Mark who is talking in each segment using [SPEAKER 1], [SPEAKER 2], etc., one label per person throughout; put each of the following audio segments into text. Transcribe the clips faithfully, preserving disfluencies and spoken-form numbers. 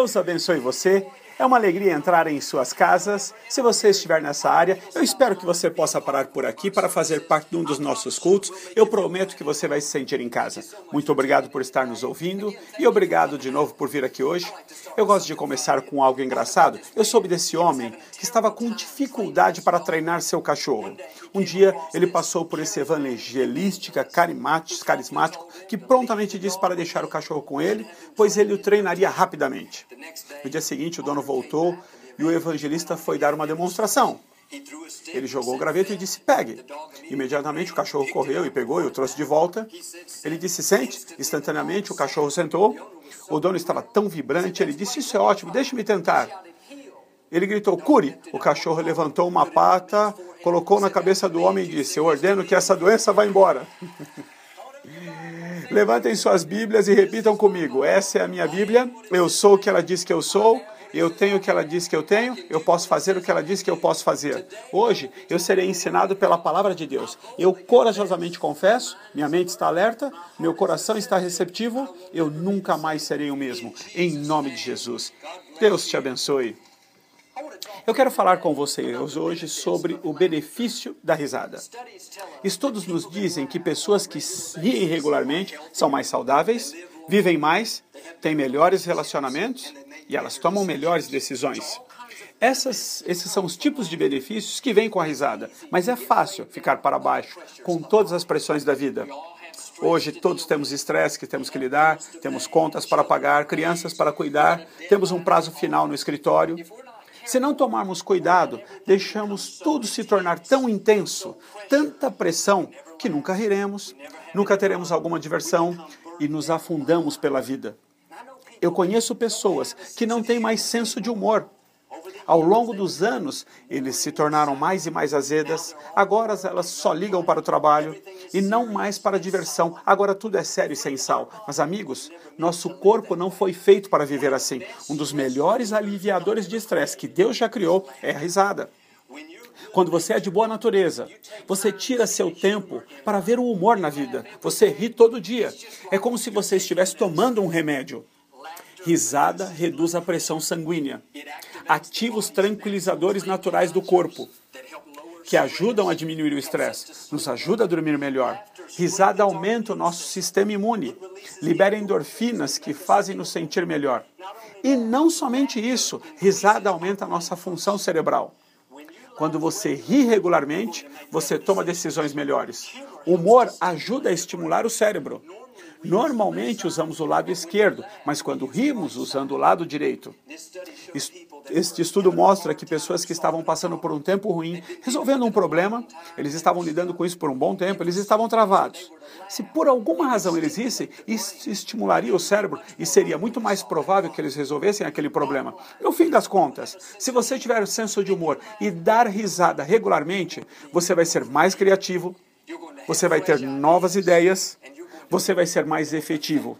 [SPEAKER 1] Deus abençoe você. É uma alegria entrar em suas casas. Se você estiver nessa área, eu espero que você possa parar por aqui para fazer parte de um dos nossos cultos. Eu prometo que você vai se sentir em casa. Muito obrigado por estar nos ouvindo e obrigado de novo por vir aqui hoje. Eu gosto de começar com algo engraçado. Eu soube desse homem que estava com dificuldade para treinar seu cachorro. Um dia, ele passou por esse evangelística carismático que prontamente disse para deixar o cachorro com ele, pois ele o treinaria rapidamente. No dia seguinte, o dono voltou e o evangelista foi dar uma demonstração. Ele jogou o graveto e disse, pegue. Imediatamente o cachorro correu e pegou e o trouxe de volta. Ele disse, sente. Instantaneamente o cachorro sentou. O dono estava tão vibrante, ele disse, isso é ótimo, deixe-me tentar. Ele gritou, cure. O cachorro levantou uma pata, colocou na cabeça do homem e disse, eu ordeno que essa doença vá embora. Levantem suas Bíblias e repitam comigo. Essa é a minha Bíblia. Eu sou o que ela diz que eu sou. Eu tenho o que ela diz que eu tenho. Eu posso fazer o que ela diz que eu posso fazer. Hoje, eu serei ensinado pela palavra de Deus. Eu corajosamente confesso. Minha mente está alerta. Meu coração está receptivo. Eu nunca mais serei o mesmo. Em nome de Jesus. Deus te abençoe. Eu quero falar com vocês hoje sobre o benefício da risada. Estudos nos dizem que pessoas que riem regularmente são mais saudáveis, vivem mais, têm melhores relacionamentos e elas tomam melhores decisões. Essas, esses são os tipos de benefícios que vêm com a risada, mas é fácil ficar para baixo com todas as pressões da vida. Hoje todos temos estresse que temos que lidar, temos contas para pagar, crianças para cuidar, temos um prazo final no escritório. Se não tomarmos cuidado, deixamos tudo se tornar tão intenso, tanta pressão, que nunca riremos, nunca teremos alguma diversão e nos afundamos pela vida. Eu conheço pessoas que não têm mais senso de humor. Ao longo dos anos, eles se tornaram mais e mais azedas. Agora elas só ligam para o trabalho e não mais para a diversão. Agora tudo é sério e sem sal. Mas, amigos, nosso corpo não foi feito para viver assim. Um dos melhores aliviadores de estresse que Deus já criou é a risada. Quando você é de boa natureza, você tira seu tempo para ver o humor na vida. Você ri todo dia. É como se você estivesse tomando um remédio. Risada reduz a pressão sanguínea. Ativa os tranquilizadores naturais do corpo, que ajudam a diminuir o estresse, nos ajuda a dormir melhor. Risada aumenta o nosso sistema imune, libera endorfinas que fazem nos sentir melhor. E não somente isso, risada aumenta a nossa função cerebral. Quando você ri regularmente, você toma decisões melhores. O humor ajuda a estimular o cérebro. Normalmente usamos o lado esquerdo, mas quando rimos, usando o lado direito. Este estudo mostra que pessoas que estavam passando por um tempo ruim, resolvendo um problema, eles estavam lidando com isso por um bom tempo, eles estavam travados. Se por alguma razão eles rissem, isso estimularia o cérebro e seria muito mais provável que eles resolvessem aquele problema. No fim das contas, se você tiver o senso de humor e dar risada regularmente, você vai ser mais criativo, você vai ter novas ideias, você vai ser mais efetivo.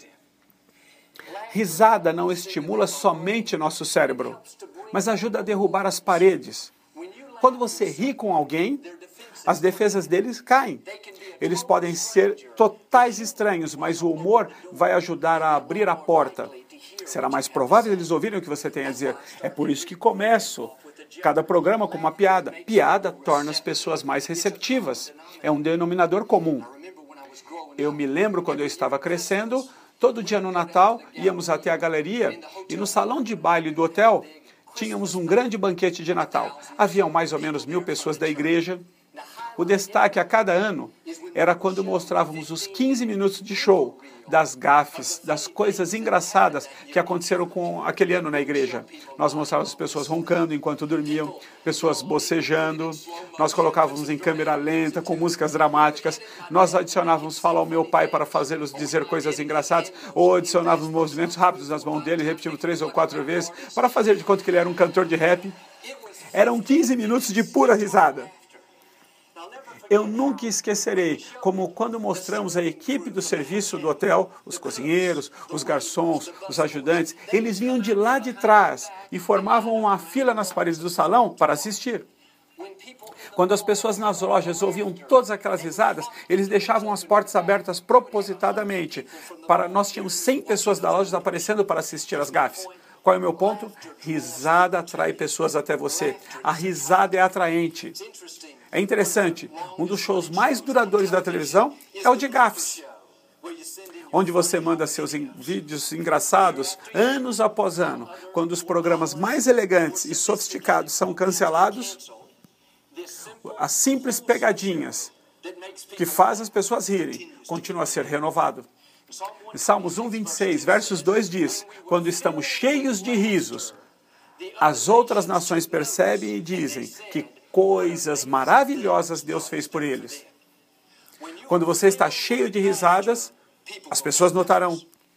[SPEAKER 1] Risada não estimula somente nosso cérebro, mas ajuda a derrubar as paredes. Quando você ri com alguém, as defesas deles caem. Eles podem ser totais estranhos, mas o humor vai ajudar a abrir a porta. Será mais provável eles ouvirem o que você tem a dizer. É por isso que começo cada programa com uma piada. Piada torna as pessoas mais receptivas. É um denominador comum. Eu me lembro quando eu estava crescendo, todo dia no Natal, íamos até a galeria e no salão de baile do hotel tínhamos um grande banquete de Natal. Haviam mais ou menos mil pessoas da igreja. O destaque a cada ano era quando mostrávamos os quinze minutos de show, das gafes, das coisas engraçadas que aconteceram com aquele ano na igreja. Nós mostrávamos as pessoas roncando enquanto dormiam, pessoas bocejando, nós colocávamos em câmera lenta, com músicas dramáticas, nós adicionávamos Fala ao Meu Pai para fazê-los dizer coisas engraçadas, ou adicionávamos movimentos rápidos nas mãos dele, repetimos três ou quatro vezes, para fazer de conta que ele era um cantor de rap. Eram quinze minutos de pura risada. Eu nunca esquecerei como quando mostramos a equipe do serviço do hotel, os cozinheiros, os garçons, os ajudantes, eles vinham de lá de trás e formavam uma fila nas paredes do salão para assistir. Quando as pessoas nas lojas ouviam todas aquelas risadas, eles deixavam as portas abertas propositadamente. Para, nós tínhamos cem pessoas da loja aparecendo para assistir às gafes. Qual é o meu ponto? Risada atrai pessoas até você. A risada é atraente. É interessante, um dos shows mais duradouros da televisão é o de gafes, onde você manda seus vídeos engraçados anos após ano. Quando os programas mais elegantes e sofisticados são cancelados, as simples pegadinhas que fazem as pessoas rirem continuam a ser renovado. Em Salmos um, vinte e seis, versos dois diz, quando estamos cheios de risos, as outras nações percebem e dizem que coisas maravilhosas Deus fez por eles. Quando você está cheio de risadas, as pessoas notarão.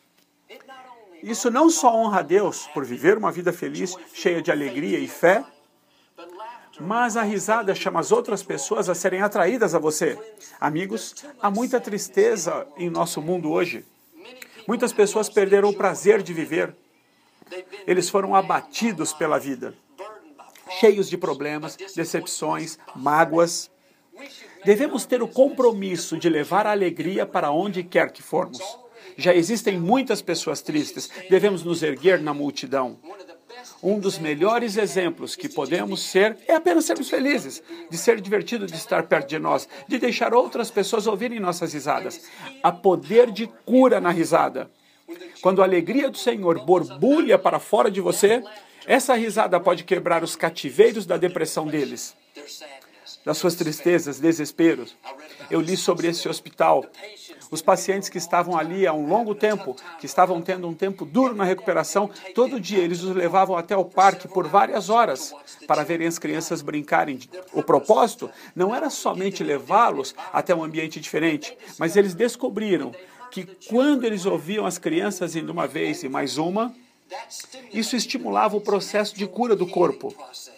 [SPEAKER 1] Isso não só honra a Deus por viver uma vida feliz, cheia de alegria e fé, mas a risada chama as outras pessoas a serem atraídas a você. Amigos, há muita tristeza em nosso mundo hoje. Muitas pessoas perderam o prazer de viver. Eles foram abatidos pela vida, cheios de problemas, decepções, mágoas. Devemos ter o compromisso de levar a alegria para onde quer que formos. Já existem muitas pessoas tristes. Devemos nos erguer na multidão. Um dos melhores exemplos que podemos ser é apenas sermos felizes, de ser divertido de estar perto de nós, de deixar outras pessoas ouvirem nossas risadas. Há poder de cura na risada. Quando a alegria do Senhor borbulha para fora de você, essa risada pode quebrar os cativeiros da depressão deles, das suas tristezas, desesperos. Eu li sobre esse hospital. Os pacientes que estavam ali há um longo tempo, que estavam tendo um tempo duro na recuperação, todo dia eles os levavam até o parque por várias horas para verem as crianças brincarem. O propósito não era somente levá-los até um ambiente diferente, mas eles descobriram que quando eles ouviam as crianças indo uma vez e mais uma, isso estimulava o processo de cura do corpo.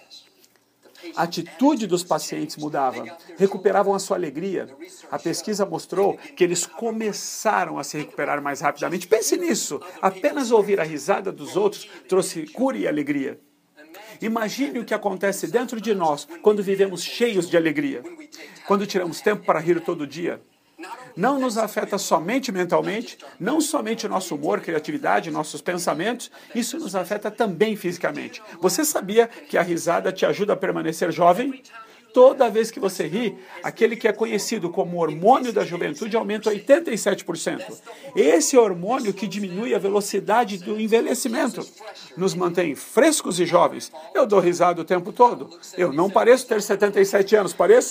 [SPEAKER 1] A atitude dos pacientes mudava, recuperavam a sua alegria. A pesquisa mostrou que eles começaram a se recuperar mais rapidamente. Pense nisso, apenas ouvir a risada dos outros trouxe cura e alegria. Imagine o que acontece dentro de nós quando vivemos cheios de alegria, quando tiramos tempo para rir todo dia. Não nos afeta somente mentalmente, não somente o nosso humor, criatividade, nossos pensamentos, isso nos afeta também fisicamente. Você sabia que a risada te ajuda a permanecer jovem? Toda vez que você ri, aquele que é conhecido como hormônio da juventude aumenta oitenta e sete por cento. Esse hormônio que diminui a velocidade do envelhecimento. Nos mantém frescos e jovens. Eu dou risada o tempo todo. Eu não pareço ter setenta e sete anos, pareço?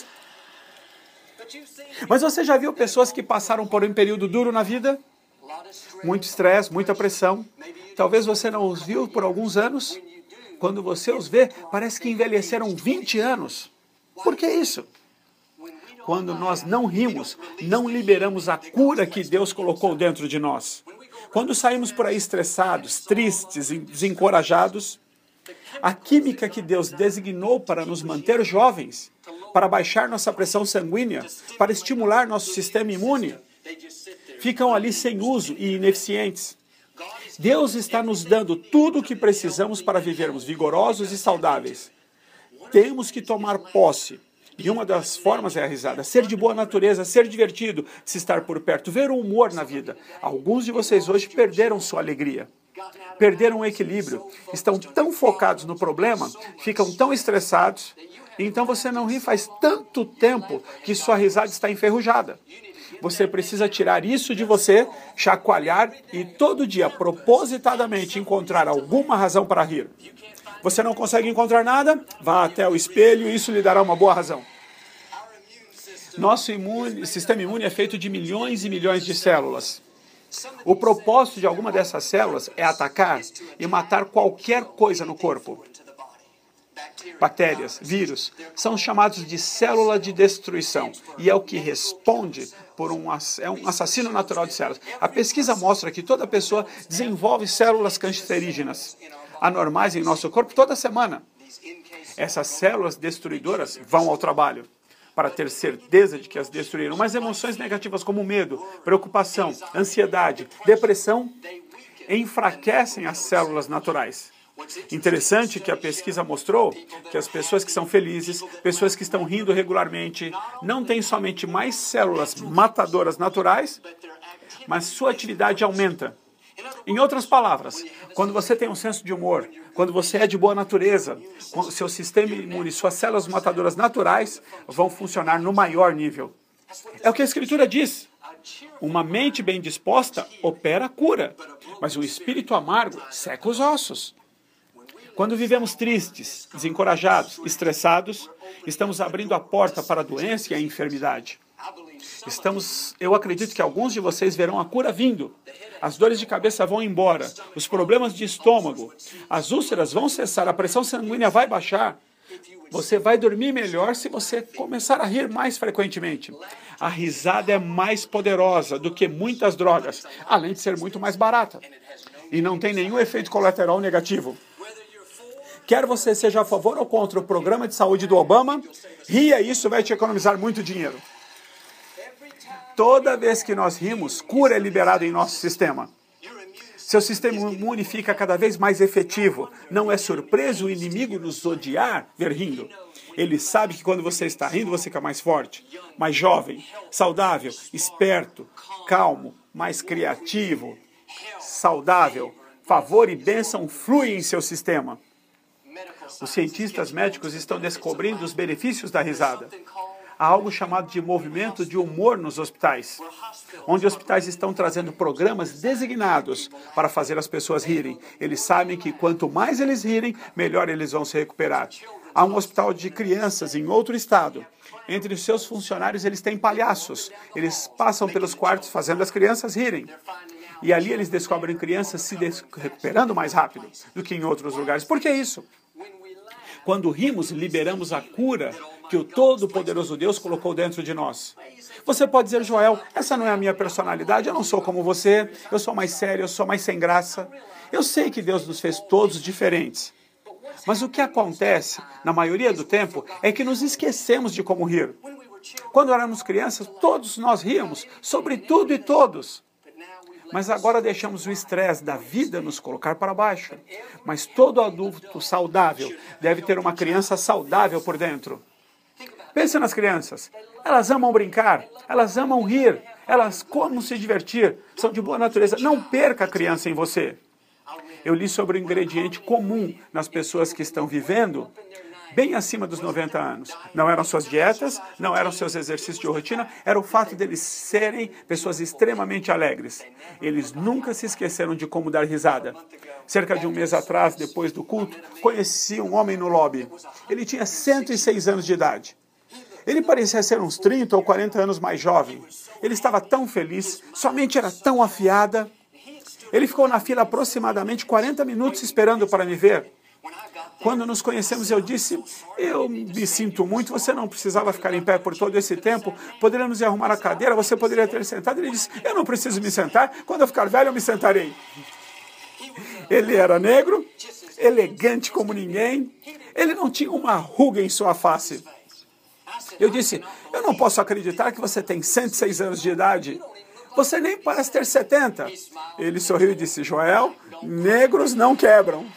[SPEAKER 1] Mas você já viu pessoas que passaram por um período duro na vida? Muito estresse, muita pressão. Talvez você não os viu por alguns anos. Quando você os vê, parece que envelheceram vinte anos. Por que isso? Quando nós não rimos, não liberamos a cura que Deus colocou dentro de nós. Quando saímos por aí estressados, tristes, desencorajados, a química que Deus designou para nos manter jovens, para baixar nossa pressão sanguínea, para estimular nosso sistema imune, ficam ali sem uso e ineficientes. Deus está nos dando tudo o que precisamos para vivermos vigorosos e saudáveis. Temos que tomar posse. E uma das formas é a risada. Ser de boa natureza, ser divertido, se estar por perto, ver o humor na vida. Alguns de vocês hoje perderam sua alegria. Perderam o equilíbrio. Estão tão focados no problema, ficam tão estressados. Então você não ri faz tanto tempo que sua risada está enferrujada. Você precisa tirar isso de você, chacoalhar e todo dia, propositadamente, encontrar alguma razão para rir. Você não consegue encontrar nada? Vá até o espelho e isso lhe dará uma boa razão. Nosso imune, sistema imune é feito de milhões e milhões de células. O propósito de alguma dessas células é atacar e matar qualquer coisa no corpo. Bactérias, vírus, são chamados de célula de destruição e é o que responde por um, é um assassino natural de células. A pesquisa mostra que toda pessoa desenvolve células cancerígenas anormais em nosso corpo toda semana. Essas células destruidoras vão ao trabalho para ter certeza de que as destruíram, mas emoções negativas como medo, preocupação, ansiedade, depressão enfraquecem as células naturais. Interessante que a pesquisa mostrou que as pessoas que são felizes, pessoas que estão rindo regularmente, não têm somente mais células matadoras naturais, mas sua atividade aumenta. Em outras palavras, quando você tem um senso de humor, quando você é de boa natureza, quando seu sistema imune, suas células matadoras naturais vão funcionar no maior nível. É o que a Escritura diz. Uma mente bem disposta opera a cura, mas um espírito amargo seca os ossos. Quando vivemos tristes, desencorajados, estressados, estamos abrindo a porta para a doença e a enfermidade. Estamos, eu acredito que alguns de vocês verão a cura vindo. As dores de cabeça vão embora, os problemas de estômago, as úlceras vão cessar, a pressão sanguínea vai baixar. Você vai dormir melhor se você começar a rir mais frequentemente. A risada é mais poderosa do que muitas drogas, além de ser muito mais barata. E não tem nenhum efeito colateral negativo. Quer você seja a favor ou contra o programa de saúde do Obama, ria, isso vai te economizar muito dinheiro. Toda vez que nós rimos, cura é liberada em nosso sistema. Seu sistema imune fica cada vez mais efetivo. Não é surpresa o inimigo nos odiar ver rindo. Ele sabe que quando você está rindo, você fica mais forte, mais jovem, saudável, esperto, calmo, mais criativo, saudável. Favor e bênção fluem em seu sistema. Os cientistas médicos estão descobrindo os benefícios da risada. Há algo chamado de movimento de humor nos hospitais, onde hospitais estão trazendo programas designados para fazer as pessoas rirem. Eles sabem que quanto mais eles rirem, melhor eles vão se recuperar. Há um hospital de crianças em outro estado. Entre os seus funcionários, eles têm palhaços. Eles passam pelos quartos fazendo as crianças rirem. E ali eles descobrem crianças se recuperando mais rápido do que em outros lugares. Por que isso? Quando rimos, liberamos a cura que o Todo-Poderoso Deus colocou dentro de nós. Você pode dizer, Joel, essa não é a minha personalidade, eu não sou como você, eu sou mais sério, eu sou mais sem graça. Eu sei que Deus nos fez todos diferentes. Mas o que acontece, na maioria do tempo, é que nos esquecemos de como rir. Quando éramos crianças, todos nós ríamos, sobre tudo e todos. Mas agora deixamos o estresse da vida nos colocar para baixo. Mas todo adulto saudável deve ter uma criança saudável por dentro. Pense nas crianças. Elas amam brincar, elas amam rir, elas amam se divertir, são de boa natureza. Não perca a criança em você. Eu li sobre o ingrediente comum nas pessoas que estão vivendo bem acima dos noventa anos. Não eram suas dietas, não eram seus exercícios de rotina, era o fato deles serem pessoas extremamente alegres. Eles nunca se esqueceram de como dar risada. Cerca de um mês atrás, depois do culto, conheci um homem no lobby. Ele tinha cento e seis anos de idade. Ele parecia ser uns trinta ou quarenta anos mais jovem. Ele estava tão feliz, sua mente era tão afiada. Ele ficou na fila aproximadamente quarenta minutos esperando para me ver. Quando nos conhecemos, eu disse, eu me sinto muito, você não precisava ficar em pé por todo esse tempo, poderíamos ir arrumar a cadeira, você poderia ter sentado. Ele disse, eu não preciso me sentar, quando eu ficar velho eu me sentarei. Ele era negro, elegante como ninguém, ele não tinha uma ruga em sua face. Eu disse, eu não posso acreditar que você tem cento e seis anos de idade. Você nem parece ter setenta. Ele sorriu e disse, Joel, negros não quebram.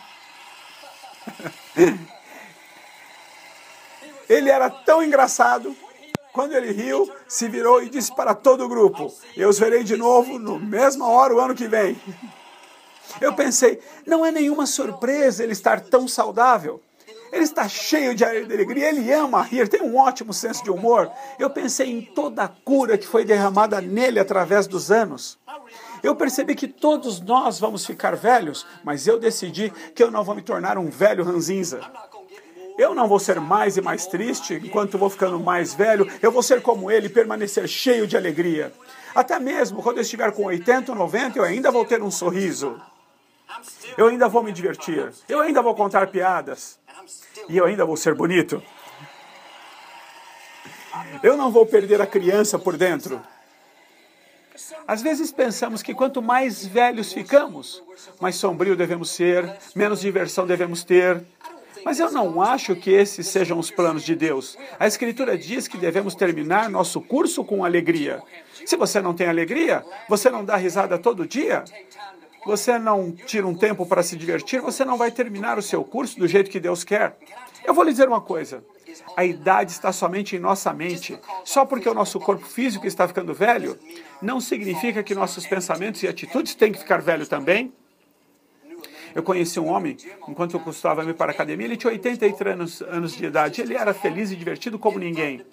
[SPEAKER 1] Ele era tão engraçado. Quando ele riu, se virou e disse para todo o grupo, eu os verei de novo no mesma hora o ano que vem. Eu pensei, não é nenhuma surpresa ele estar tão saudável. Ele está cheio de alegria, ele ama rir, tem um ótimo senso de humor. Eu pensei em toda a cura que foi derramada nele através dos anos. Eu percebi que todos nós vamos ficar velhos, mas eu decidi que eu não vou me tornar um velho ranzinza. Eu não vou ser mais e mais triste enquanto vou ficando mais velho. Eu vou ser como ele, permanecer cheio de alegria. Até mesmo quando eu estiver com oitenta ou noventa, eu ainda vou ter um sorriso. Eu ainda vou me divertir. Eu ainda vou contar piadas. E eu ainda vou ser bonito. Eu não vou perder a criança por dentro. Às vezes pensamos que quanto mais velhos ficamos, mais sombrio devemos ser, menos diversão devemos ter. Mas eu não acho que esses sejam os planos de Deus. A Escritura diz que devemos terminar nosso curso com alegria. Se você não tem alegria, você não dá risada todo dia, você não tira um tempo para se divertir, você não vai terminar o seu curso do jeito que Deus quer. Eu vou lhe dizer uma coisa. A idade está somente em nossa mente. Só porque o nosso corpo físico está ficando velho, não significa que nossos pensamentos e atitudes têm que ficar velho também. Eu conheci um homem, enquanto eu costumava ir para a academia, ele tinha oitenta e três anos, anos de idade. Ele era feliz e divertido como ninguém.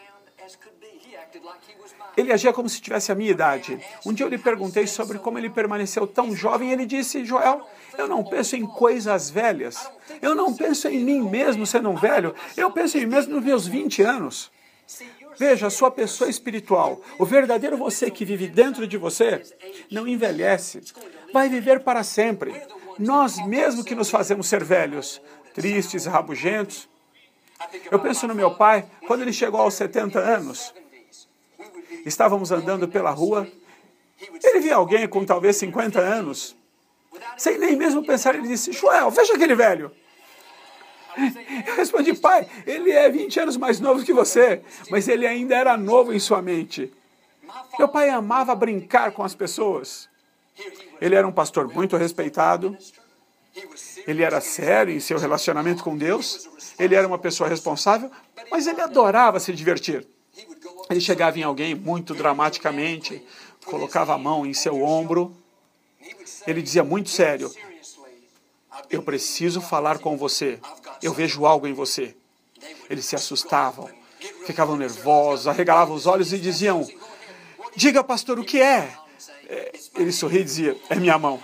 [SPEAKER 1] Ele agia como se tivesse a minha idade. Um dia eu lhe perguntei sobre como ele permaneceu tão jovem e ele disse, Joel, eu não penso em coisas velhas. Eu não penso em mim mesmo sendo um velho. Eu penso em mim mesmo nos meus vinte anos. Veja, a sua pessoa espiritual, o verdadeiro você que vive dentro de você, não envelhece. Vai viver para sempre. Nós mesmo que nos fazemos ser velhos, tristes, rabugentos. Eu penso no meu pai, quando ele chegou aos setenta anos, estávamos andando pela rua, ele via alguém com talvez cinquenta anos, sem nem mesmo pensar, ele disse, Joel, veja aquele velho. Eu respondi, pai, ele é vinte anos mais novo que você, mas ele ainda era novo em sua mente. Meu pai amava brincar com as pessoas. Ele era um pastor muito respeitado. Ele era sério em seu relacionamento com Deus. Ele era uma pessoa responsável, mas ele adorava se divertir. Ele chegava em alguém muito dramaticamente, colocava a mão em seu ombro. Ele dizia muito sério, eu preciso falar com você. Eu vejo algo em você. Eles se assustavam, ficavam nervosos, arregalavam os olhos e diziam, diga, pastor, o que é? Ele sorria e dizia, é minha mão.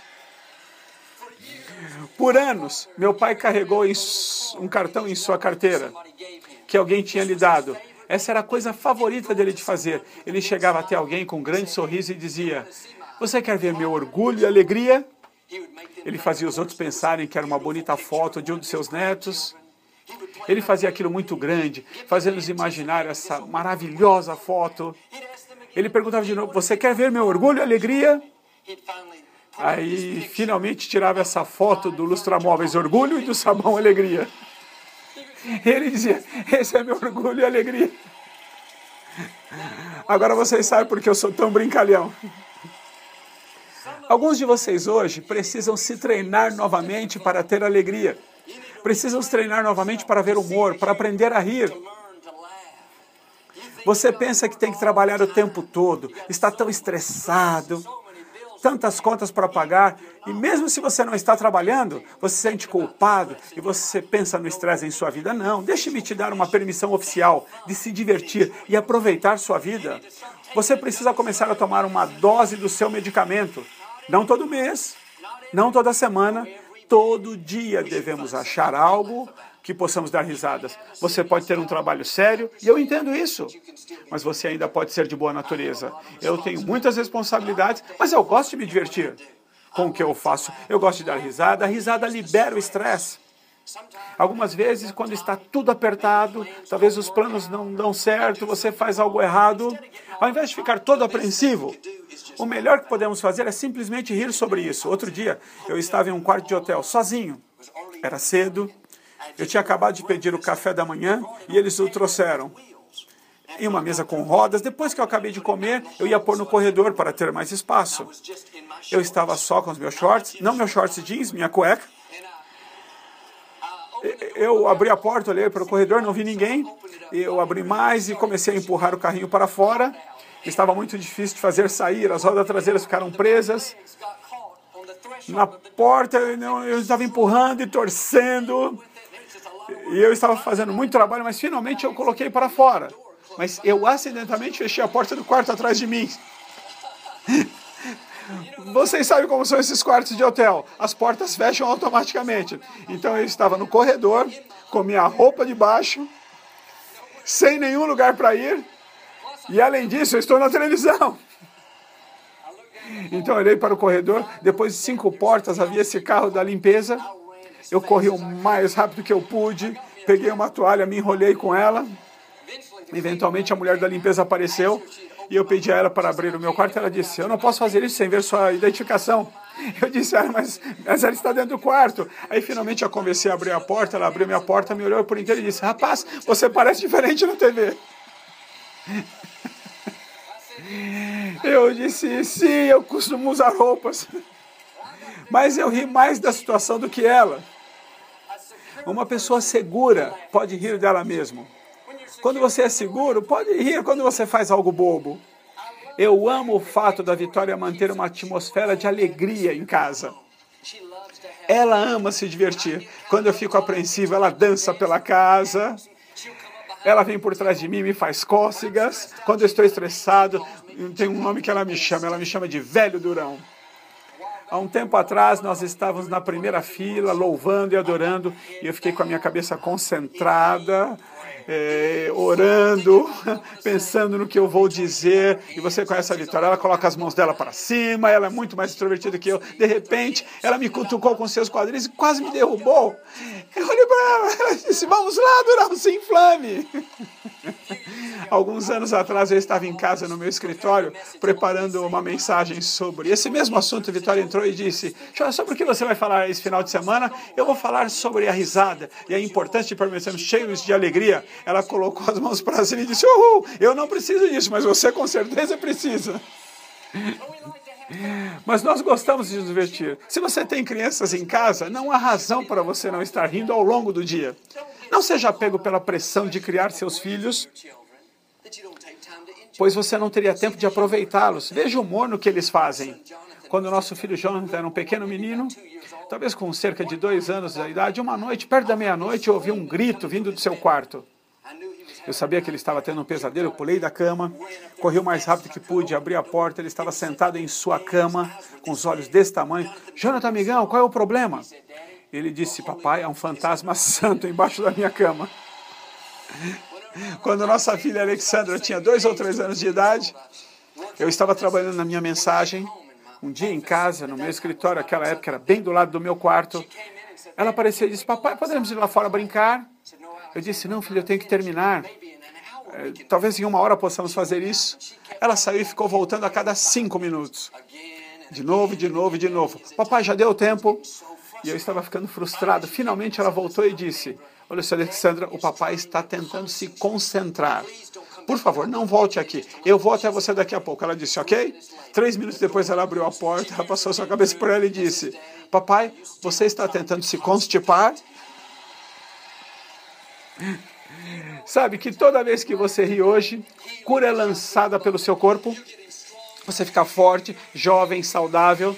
[SPEAKER 1] Por anos, meu pai carregou um cartão em sua carteira, que alguém tinha lhe dado. Essa era a coisa favorita dele de fazer. Ele chegava até alguém com um grande sorriso e dizia, você quer ver meu orgulho e alegria? Ele fazia os outros pensarem que era uma bonita foto de um de seus netos. Ele fazia aquilo muito grande, fazendo-nos imaginar essa maravilhosa foto. Ele perguntava de novo, você quer ver meu orgulho e alegria? Aí, finalmente, tirava essa foto do lustramóveis orgulho e do sabão alegria. Ele dizia, esse é meu orgulho e alegria. Agora vocês sabem por que eu sou tão brincalhão. Alguns de vocês hoje precisam se treinar novamente para ter alegria. Precisam se treinar novamente para ver humor, para aprender a rir. Você pensa que tem que trabalhar o tempo todo, está tão estressado, tantas contas para pagar, e mesmo se você não está trabalhando, você se sente culpado e você pensa no estresse em sua vida. Não, deixe-me te dar uma permissão oficial de se divertir e aproveitar sua vida. Você precisa começar a tomar uma dose do seu medicamento. Não todo mês, não toda semana, todo dia devemos achar algo que possamos dar risadas. Você pode ter um trabalho sério, e eu entendo isso, mas você ainda pode ser de boa natureza. Eu tenho muitas responsabilidades, mas eu gosto de me divertir com o que eu faço. Eu gosto de dar risada, a risada libera o estresse. Algumas vezes, quando está tudo apertado, talvez os planos não dão certo, você faz algo errado, ao invés de ficar todo apreensivo, o melhor que podemos fazer é simplesmente rir sobre isso. Outro dia, eu estava em um quarto de hotel, sozinho. Era cedo, eu tinha acabado de pedir o café da manhã e eles o trouxeram. Em uma mesa com rodas, depois que eu acabei de comer, eu ia pôr no corredor para ter mais espaço. Eu estava só com os meus shorts, não meus shorts jeans, minha cueca. Eu abri a porta, olhei para o corredor, não vi ninguém. Eu abri mais e comecei a empurrar o carrinho para fora. Estava muito difícil de fazer sair, as rodas traseiras ficaram presas. Na porta eu estava empurrando e torcendo. E eu estava fazendo muito trabalho, mas finalmente eu coloquei para fora. Mas eu acidentalmente fechei a porta do quarto atrás de mim. Vocês sabem como são esses quartos de hotel. As portas fecham automaticamente. Então eu estava no corredor, com minha roupa de baixo, sem nenhum lugar para ir. E além disso, eu estou na televisão. Então eu olhei para o corredor. Depois de cinco portas, havia esse carro da limpeza. Eu corri o mais rápido que eu pude. Peguei uma toalha, me enrolhei com ela. Eventualmente a mulher da limpeza apareceu. E eu pedi a ela para abrir o meu quarto. Ela disse, eu não posso fazer isso sem ver sua identificação. Eu disse, ah, mas, mas ela está dentro do quarto. Aí finalmente eu comecei a abrir a porta. Ela abriu minha porta, me olhou por inteiro e disse, rapaz, você parece diferente na T V. Eu disse, sim, eu costumo usar roupas. Mas eu ri mais da situação do que ela. Uma pessoa segura pode rir dela mesma. Quando você é seguro, pode rir quando você faz algo bobo. Eu amo o fato da Vitória manter uma atmosfera de alegria em casa. Ela ama se divertir. Quando eu fico apreensivo, ela dança pela casa. Ela vem por trás de mim e me faz cócegas. Quando eu estou estressado, tem um nome que ela me chama. Ela me chama de Velho Durão. Há um tempo atrás, nós estávamos na primeira fila, louvando e adorando, e eu fiquei com a minha cabeça concentrada, é, orando, pensando no que eu vou dizer. E você conhece a Vitória, ela coloca as mãos dela para cima, ela é muito mais extrovertida que eu. De repente, ela me cutucou com seus quadris e quase me derrubou. Eu olhei para ela, ela disse, vamos lá, Durão, se inflame. Alguns anos atrás, eu estava em casa, no meu escritório, preparando uma mensagem sobre esse mesmo assunto. A Vitória entrou e disse, sobre o que você vai falar esse final de semana? Eu vou falar sobre a risada e a importância de permanecermos cheios de alegria. Ela colocou as mãos para cima e disse, uhul, eu não preciso disso, mas você com certeza precisa. Mas nós gostamos de nos divertir. Se você tem crianças em casa, não há razão para você não estar rindo ao longo do dia. Não seja pego pela pressão de criar seus filhos, pois você não teria tempo de aproveitá-los. Veja o humor no que eles fazem. Quando o nosso filho Jonathan era um pequeno menino, talvez com cerca de dois anos de idade, uma noite, perto da meia-noite, eu ouvi um grito vindo do seu quarto. Eu sabia que ele estava tendo um pesadelo, eu pulei da cama, corri o mais rápido que pude, abri a porta, ele estava sentado em sua cama, com os olhos desse tamanho. Jonathan, amigão, qual é o problema? Ele disse, papai, há um fantasma santo embaixo da minha cama. Quando nossa filha Alexandra tinha dois ou três anos de idade, eu estava trabalhando na minha mensagem, um dia em casa, no meu escritório, aquela época era bem do lado do meu quarto. Ela apareceu e disse, papai, podemos ir lá fora brincar? Eu disse, não, filho, eu tenho que terminar. É, talvez em uma hora possamos fazer isso. Ela saiu e ficou voltando a cada cinco minutos. De novo, de novo, de novo. Papai, já deu tempo? E eu estava ficando frustrado. Finalmente ela voltou e disse, olha, senhora Alexandra, o papai está tentando se concentrar. Por favor, não volte aqui. Eu vou até você daqui a pouco. Ela disse, ok? Três minutos depois ela abriu a porta, ela passou sua cabeça por ela e disse, papai, você está tentando se constipar? Sabe que toda vez que você ri hoje, cura é lançada pelo seu corpo, você fica forte, jovem, saudável.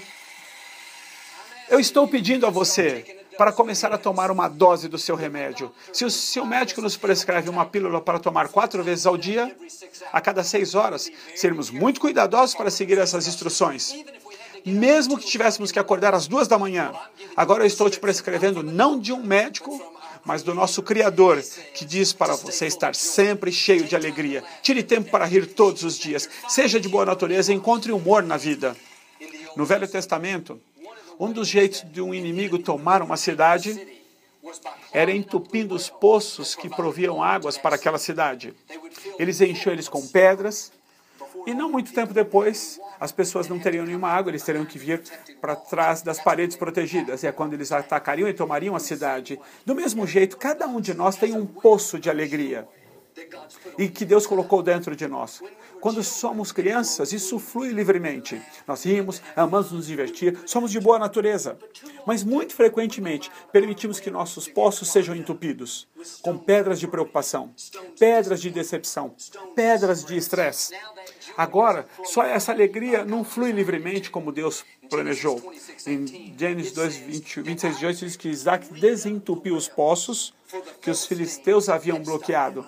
[SPEAKER 1] Eu estou pedindo a você para começar a tomar uma dose do seu remédio. Se o seu médico nos prescreve uma pílula para tomar quatro vezes ao dia, a cada seis horas, sermos muito cuidadosos para seguir essas instruções. Mesmo que tivéssemos que acordar às duas da manhã, agora eu estou te prescrevendo não de um médico, mas do nosso Criador, que diz para você estar sempre cheio de alegria. Tire tempo para rir todos os dias. Seja de boa natureza, encontre humor na vida. No Velho Testamento, um dos jeitos de um inimigo tomar uma cidade era entupindo os poços que proviam águas para aquela cidade. Eles enchiam eles com pedras e não muito tempo depois as pessoas não teriam nenhuma água, eles teriam que vir para trás das paredes protegidas. E é quando eles atacariam e tomariam a cidade. Do mesmo jeito, cada um de nós tem um poço de alegria e que Deus colocou dentro de nós. Quando somos crianças, isso flui livremente. Nós rimos, amamos nos divertir, somos de boa natureza. Mas muito frequentemente permitimos que nossos poços sejam entupidos com pedras de preocupação, pedras de decepção, pedras de estresse. Agora, só essa alegria não flui livremente como Deus planejou. Em Gênesis dois, vinte, vinte e seis, dezoito diz que Isaac desentupiu os poços que os filisteus haviam bloqueado.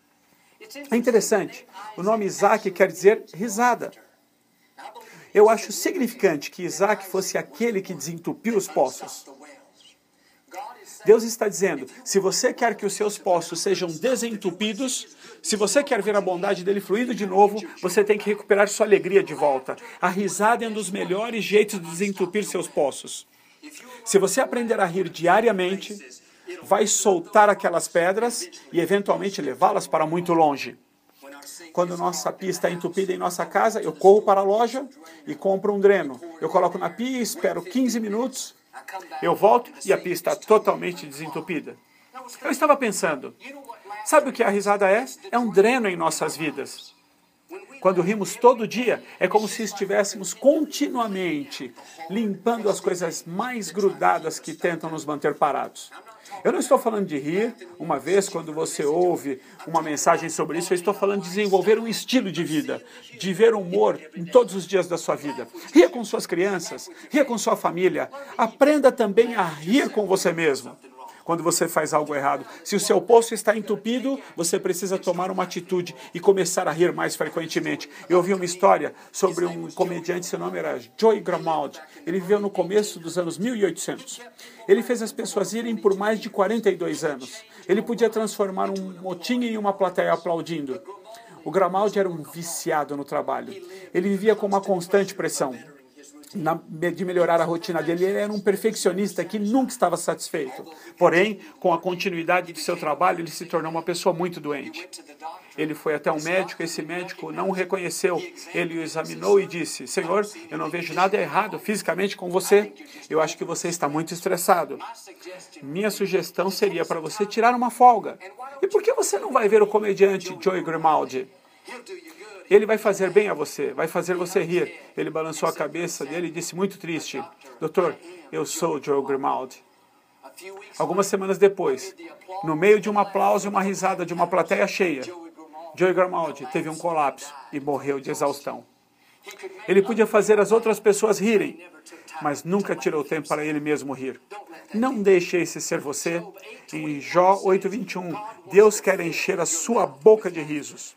[SPEAKER 1] É interessante, o nome Isaac quer dizer risada. Eu acho significante que Isaac fosse aquele que desentupiu os poços. Deus está dizendo, se você quer que os seus poços sejam desentupidos, se você quer ver a bondade dele fluindo de novo, você tem que recuperar sua alegria de volta. A risada é um dos melhores jeitos de desentupir seus poços. Se você aprender a rir diariamente, vai soltar aquelas pedras e eventualmente levá-las para muito longe. Quando nossa pia está entupida em nossa casa, eu corro para a loja e compro um dreno. Eu coloco na pia, espero quinze minutos, eu volto e a pia está totalmente desentupida. Eu estava pensando, sabe o que a risada é? É um dreno em nossas vidas. Quando rimos todo dia, é como se estivéssemos continuamente limpando as coisas mais grudadas que tentam nos manter parados. Eu não estou falando de rir uma vez quando você ouve uma mensagem sobre isso, eu estou falando de desenvolver um estilo de vida, de ver humor em todos os dias da sua vida. Ria com suas crianças, ria com sua família, aprenda também a rir com você mesmo. Quando você faz algo errado. Se o seu poço está entupido, você precisa tomar uma atitude e começar a rir mais frequentemente. Eu ouvi uma história sobre um comediante, seu nome era Joey Grimaldi. Ele viveu no começo dos anos mil e oitocentos. Ele fez as pessoas irem por mais de quarenta e dois anos. Ele podia transformar um motim em uma plateia aplaudindo. O Grimaldi era um viciado no trabalho. Ele vivia com uma constante pressão Na, de melhorar a rotina dele. Ele era um perfeccionista que nunca estava satisfeito. Porém, com a continuidade de seu trabalho, ele se tornou uma pessoa muito doente. Ele foi até um médico, esse médico não o reconheceu. Ele o examinou e disse: Senhor, eu não vejo nada errado fisicamente com você. Eu acho que você está muito estressado. Minha sugestão seria para você tirar uma folga. E por que você não vai ver o comediante Joey Grimaldi? Ele vai fazer bem a você, vai fazer você rir. Ele balançou a cabeça dele e disse muito triste: Doutor, eu sou o Joey Grimaldi. Algumas semanas depois, no meio de um aplauso e uma risada de uma plateia cheia, Joey Grimaldi teve um colapso e morreu de exaustão. Ele podia fazer as outras pessoas rirem, mas nunca tirou tempo para ele mesmo rir. Não deixe esse ser você. Em Jó oito, vinte e um, Deus quer encher a sua boca de risos.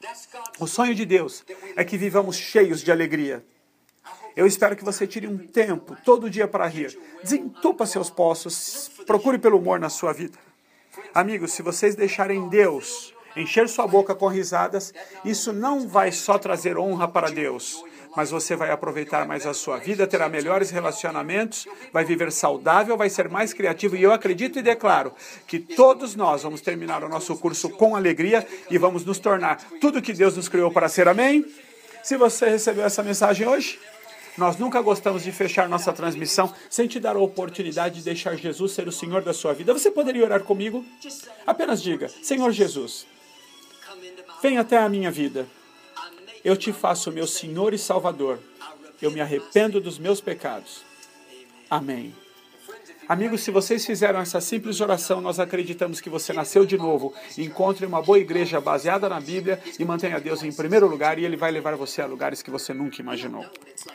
[SPEAKER 1] O sonho de Deus é que vivamos cheios de alegria. Eu espero que você tire um tempo todo dia para rir. Desentupa seus poços, procure pelo humor na sua vida. Amigos, se vocês deixarem Deus encher sua boca com risadas, isso não vai só trazer honra para Deus, mas você vai aproveitar mais a sua vida, terá melhores relacionamentos, vai viver saudável, vai ser mais criativo. E eu acredito e declaro que todos nós vamos terminar o nosso curso com alegria e vamos nos tornar tudo que Deus nos criou para ser. Amém? Se você recebeu essa mensagem hoje, nós nunca gostamos de fechar nossa transmissão sem te dar a oportunidade de deixar Jesus ser o Senhor da sua vida. Você poderia orar comigo? Apenas diga: Senhor Jesus, vem até a minha vida. Eu te faço meu Senhor e Salvador. Eu me arrependo dos meus pecados. Amém. Amigos, se vocês fizeram essa simples oração, nós acreditamos que você nasceu de novo. Encontre uma boa igreja baseada na Bíblia e mantenha Deus em primeiro lugar, e Ele vai levar você a lugares que você nunca imaginou.